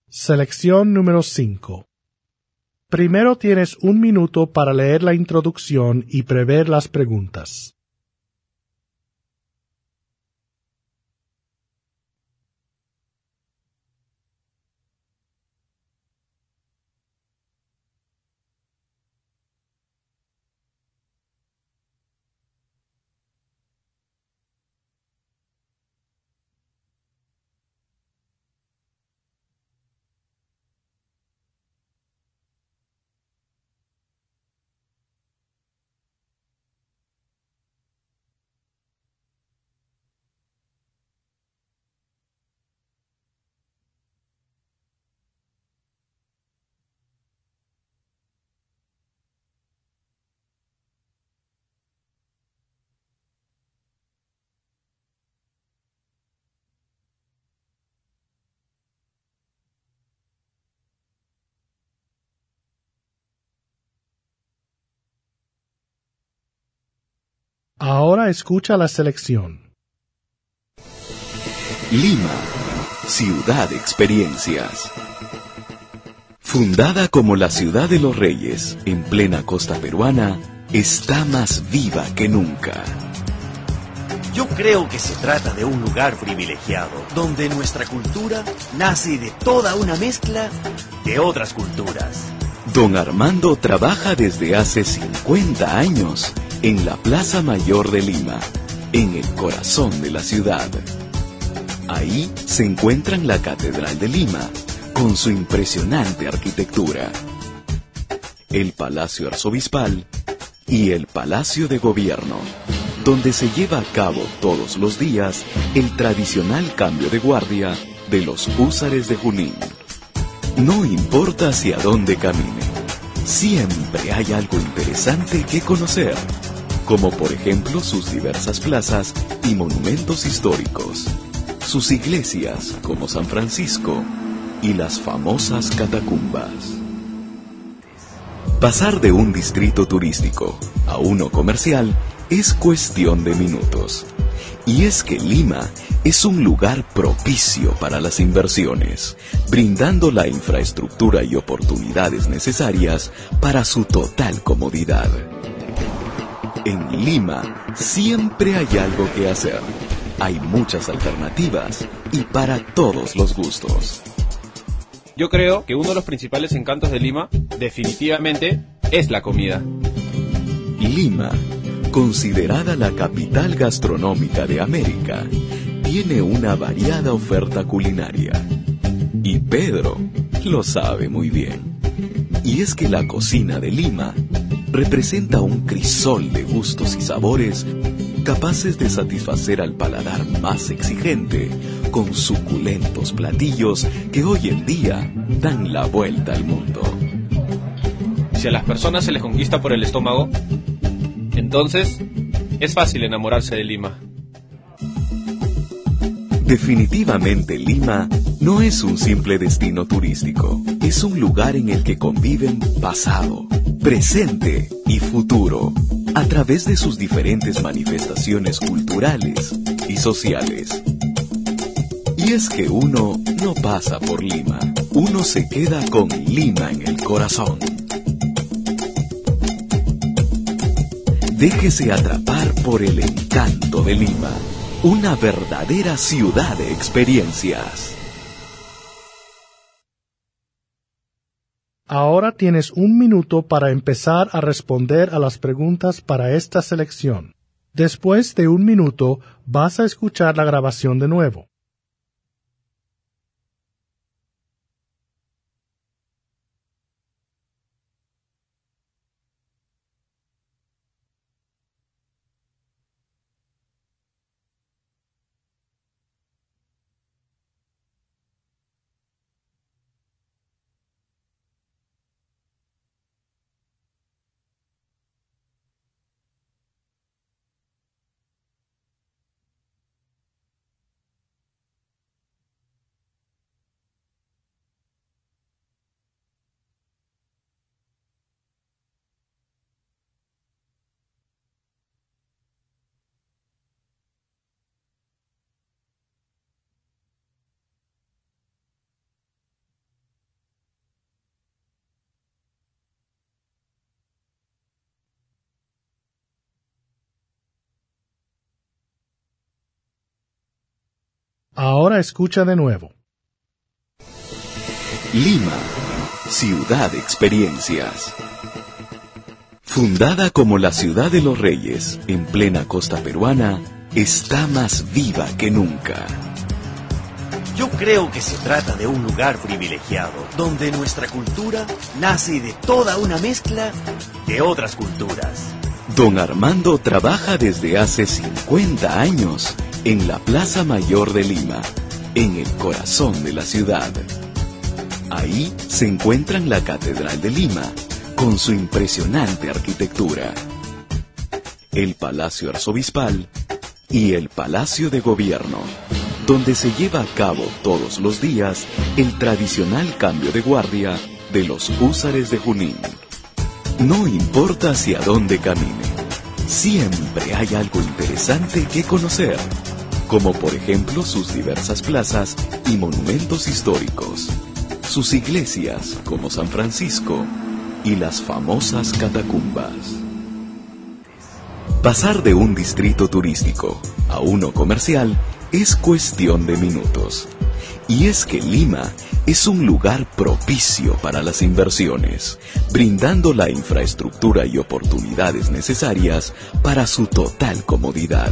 Selección número 5. Primero tienes un minuto para leer la introducción y prever las preguntas. Ahora escucha la selección. Lima, ciudad de experiencias. Fundada como la ciudad de los reyes, en plena costa peruana, está más viva que nunca. Yo creo que se trata de un lugar privilegiado, donde nuestra cultura nace de toda una mezcla de otras culturas. Don Armando trabaja desde hace 50 años en la Plaza Mayor de Lima, en el corazón de la ciudad. Ahí se encuentran la Catedral de Lima, con su impresionante arquitectura, el Palacio Arzobispal y el Palacio de Gobierno, donde se lleva a cabo todos los días el tradicional cambio de guardia de los húsares de Junín. No importa hacia dónde camine, siempre hay algo interesante que conocer, como por ejemplo sus diversas plazas y monumentos históricos, sus iglesias como San Francisco y las famosas catacumbas. Pasar de un distrito turístico a uno comercial es cuestión de minutos. Y es que Lima es un lugar propicio para las inversiones, brindando la infraestructura y oportunidades necesarias para su total comodidad. En Lima siempre hay algo que hacer. Hay muchas alternativas y para todos los gustos. Yo creo que uno de los principales encantos de Lima, definitivamente, es la comida. Lima, considerada la capital gastronómica de América, tiene una variada oferta culinaria. Y Pedro lo sabe muy bien. Y es que la cocina de Lima representa un crisol de gustos y sabores capaces de satisfacer al paladar más exigente con suculentos platillos que hoy en día dan la vuelta al mundo. Si a las personas se les conquista por el estómago, entonces es fácil enamorarse de Lima. Definitivamente Lima no es un simple destino turístico, es un lugar en el que conviven pasado, presente y futuro, a través de sus diferentes manifestaciones culturales y sociales. Y es que uno no pasa por Lima, uno se queda con Lima en el corazón. Déjese atrapar por el encanto de Lima, una verdadera ciudad de experiencias. Ahora tienes un minuto para empezar a responder a las preguntas para esta selección. Después de un minuto vas a escuchar la grabación de nuevo. Ahora escucha de nuevo. Lima, ciudad de experiencias. Fundada como la ciudad de los reyes, en plena costa peruana, está más viva que nunca. Yo creo que se trata de un lugar privilegiado, donde nuestra cultura nace de toda una mezcla de otras culturas. Don Armando trabaja desde hace 50 años en la Plaza Mayor de Lima, en el corazón de la ciudad. Ahí se encuentran la Catedral de Lima, con su impresionante arquitectura, el Palacio Arzobispal y el Palacio de Gobierno, donde se lleva a cabo todos los días el tradicional cambio de guardia de los húsares de Junín. No importa hacia dónde camine, siempre hay algo interesante que conocer, como por ejemplo sus diversas plazas y monumentos históricos, sus iglesias como San Francisco y las famosas catacumbas. Pasar de un distrito turístico a uno comercial es cuestión de minutos. Y es que Lima es un lugar propicio para las inversiones, brindando la infraestructura y oportunidades necesarias para su total comodidad.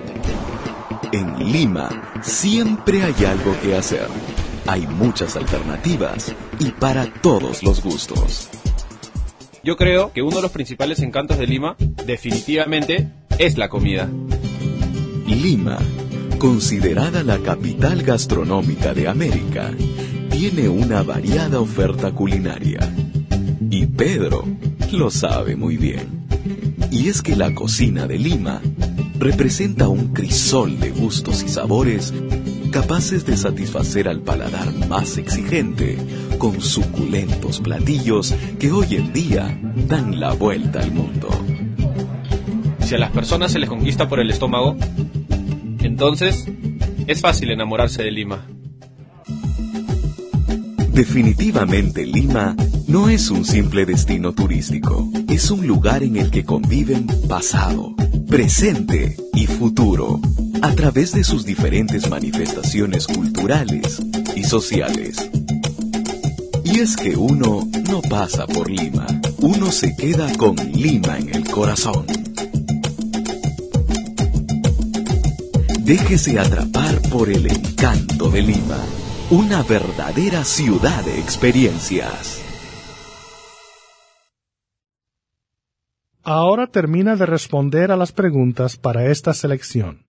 En Lima siempre hay algo que hacer. Hay muchas alternativas y para todos los gustos. Yo creo que uno de los principales encantos de Lima, definitivamente, es la comida. Lima, considerada la capital gastronómica de América, tiene una variada oferta culinaria. Y Pedro lo sabe muy bien. Y es que la cocina de Lima representa un crisol de gustos y sabores capaces de satisfacer al paladar más exigente con suculentos platillos que hoy en día dan la vuelta al mundo. Si a las personas se les conquista por el estómago, entonces es fácil enamorarse de Lima. Definitivamente Lima no es un simple destino turístico, es un lugar en el que conviven pasado, presente y futuro, a través de sus diferentes manifestaciones culturales y sociales. Y es que uno no pasa por Lima, uno se queda con Lima en el corazón. Déjese atrapar por el encanto de Lima, una verdadera ciudad de experiencias. Ahora termina de responder a las preguntas para esta selección.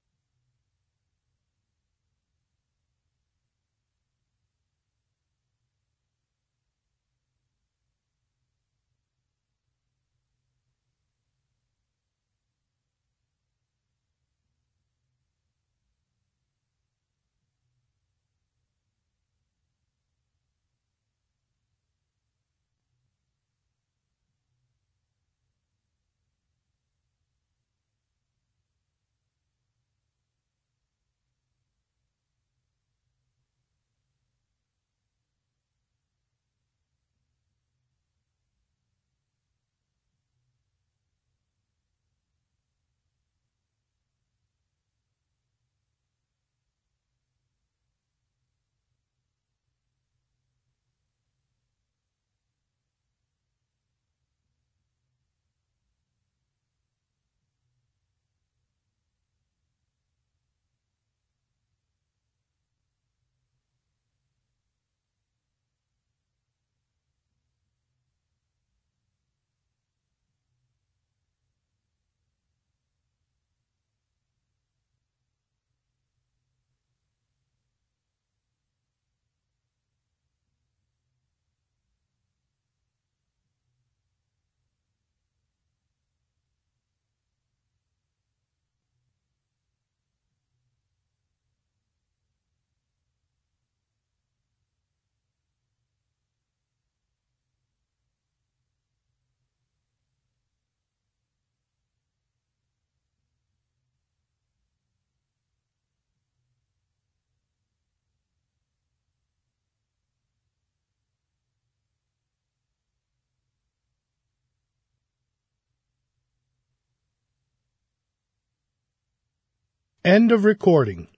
End of recording.